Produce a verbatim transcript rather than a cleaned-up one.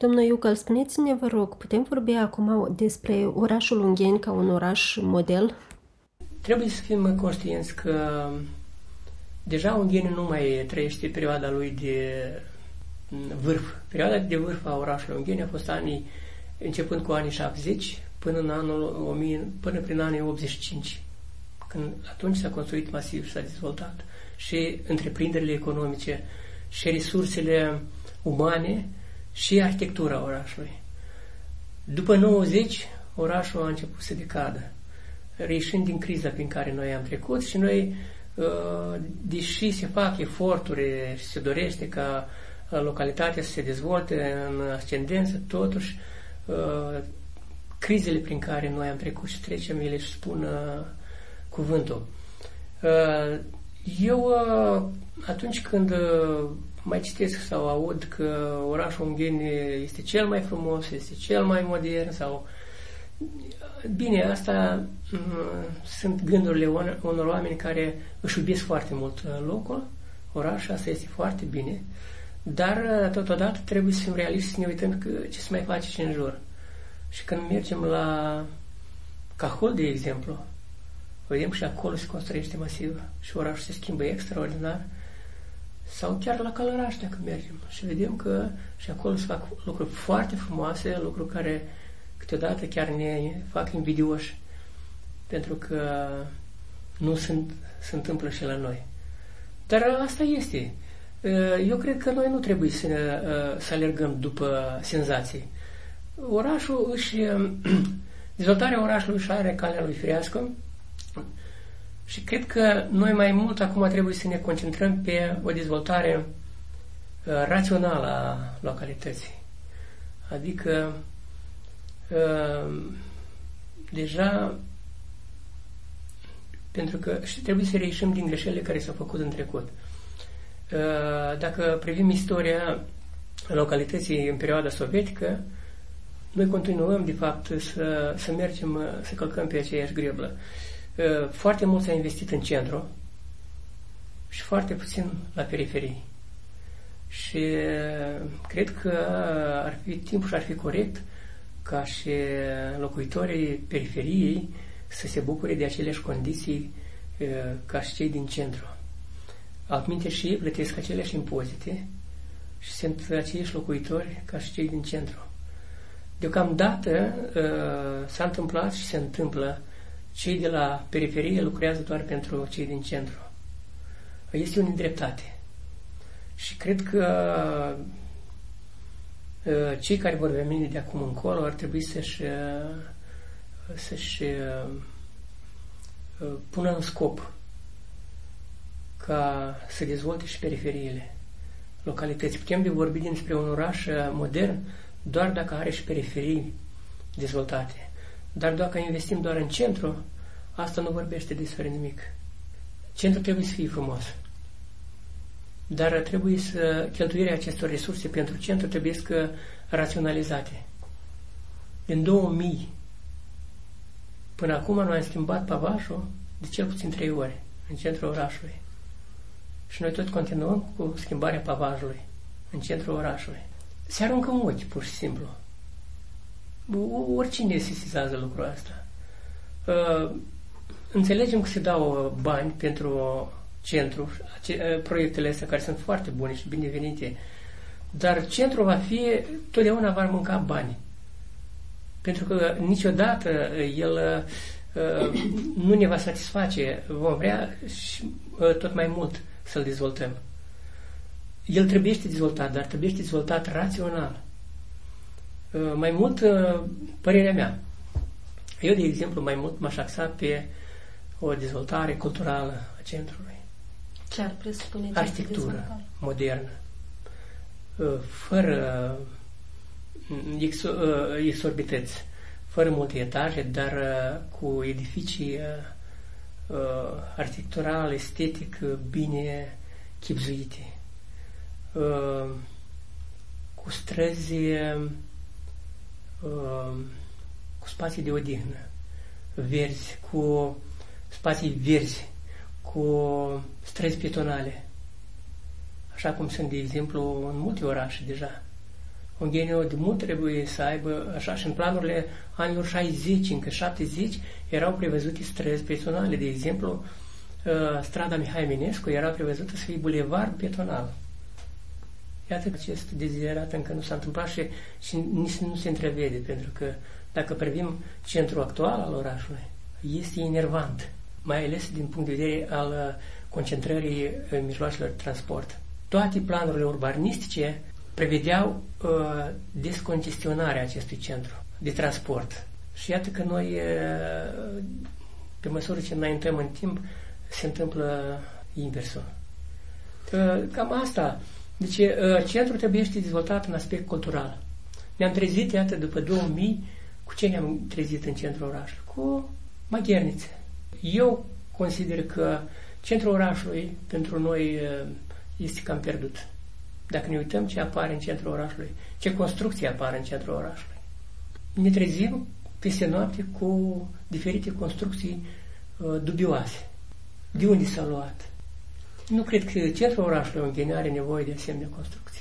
Domnul Iucal, spuneți-ne, vă rog, putem vorbi acum despre orașul Ungheni ca un oraș model? Trebuie să fim conștienți că deja Ungheni nu mai trăiește perioada lui de vârf. Perioada de vârf a orașului Ungheni a fost anii, începând cu anii șaptezeci până în anul o mie, până prin anii optzeci și cinci, când atunci s-a construit masiv și s-a dezvoltat și întreprinderile economice și resursele umane și arhitectura orașului. După nouăzeci, orașul a început să decadă, reieșind din criza prin care noi am trecut și noi, deși se fac eforturi și se dorește ca localitatea să se dezvolte în ascendență, totuși crizele prin care noi am trecut și trecem, ele își spun cuvântul. Eu, atunci când mai citesc sau aud că orașul Ungheni este cel mai frumos, este cel mai modern sau... Bine, asta sunt gândurile unor oameni care își iubesc foarte mult locul, orașul, asta este foarte bine, dar totodată trebuie să fim realiști, să ne uităm că ce se mai face și în jur. Și când mergem la Cahul, de exemplu, vedem că și acolo se construiește masiv și orașul se schimbă extraordinar. Sau chiar la Călăraș, dacă mergem și vedem că și acolo se fac lucruri foarte frumoase, lucruri care câteodată chiar ne fac invidioși, pentru că nu sunt, se întâmplă și la noi. Dar asta este. Eu cred că noi nu trebuie să, ne, să alergăm după senzații. Orașul își, dezvoltarea orașului își are calea lui firească și cred că noi mai mult acum trebuie să ne concentrăm pe o dezvoltare rațională a localității. Adică deja pentru că și trebuie să reieșim din greșelile care s-au făcut în trecut. Dacă privim istoria localității în perioada sovietică, noi continuăm, de fapt, să, să mergem, să călcăm pe aceeași greblă. Foarte mult s-a investit în centru și foarte puțin la periferii. Și cred că ar fi timpul și ar fi corect ca și locuitorii periferiei să se bucure de aceleași condiții ca și cei din centru. Altminte și ei plătesc aceleași impozite și sunt aceiași locuitori ca și cei din centru. Deocamdată s-a întâmplat și se întâmplă, cei de la periferie lucrează doar pentru cei din centru. Este o nedreptate. Și cred că cei care vor veni de acum încolo ar trebui să-și, să-și pună în scop ca să dezvolte și periferiile localității. Putem de vorbi despre un oraș modern doar dacă are și periferii dezvoltate. Dar dacă investim doar în centru, asta nu vorbește despre nimic. Centrul trebuie să fie frumos. Dar trebuie să cheltuirea acestor resurse pentru centru trebuie să raționalizate. Din două mii până acum noi am schimbat pavajul de cel puțin trei ori în centrul orașului. Și noi tot continuăm cu schimbarea pavajului în centrul orașului. Se aruncă în ochi, pur și simplu. Oricine sesizează lucrul ăsta. Înțelegem că se dau bani pentru centru, proiectele astea care sunt foarte bune și binevenite, dar centrul va fi, totdeauna va mânca bani. Pentru că niciodată el nu ne va satisface, vom vrea și tot mai mult să-l dezvoltăm. El trebuie să dezvoltat, dar trebuie să dezvoltat rațional. Mai mult, părerea mea, eu, de exemplu, mai mult m-aș axa pe o dezvoltare culturală a centrului. Ce ar presupune arhitectură modernă, fără exorbități, fără multe etaje, dar cu edificii arhitectural, estetic, bine chibzuite, cu străzi, cu spații de odihnă, verzi, cu spații verzi, cu străzi pietonale, așa cum sunt, de exemplu, în multe orașe deja. Ungheniul de mult trebuie să aibă, așa, și în planurile anilor șaizeci, încă șaptezeci, erau prevăzute străzi pietonale. De exemplu, strada Mihai Eminescu era prevăzută să fie bulevard pietonal. Iată că acest deziderat încă nu s-a întâmplat și, și nici nu se întrevede, pentru că dacă privim centrul actual al orașului, este enervant, mai ales din punct de vedere al concentrării mijloacelor de transport. Toate planurile urbanistice prevedeau uh, descongestionarea acestui centru de transport. Și iată că noi, uh, pe măsură ce înaintăm în timp, se întâmplă inversul. Uh, cam asta. Deci, uh, centrul trebuie să fie dezvoltat în aspect cultural. Ne-am trezit, iată, după două mii, cu ce ne-am trezit în centrul orașului? Cu maghernițe. Eu consider că centrul orașului, pentru noi, uh, este cam pierdut. Dacă ne uităm ce apare în centrul orașului, ce construcții apar în centrul orașului, ne trezim peste noapte cu diferite construcții uh, dubioase. De unde s-a luat? Nu cred că centrul orașului Ungheni are nevoie de asemenea construcții.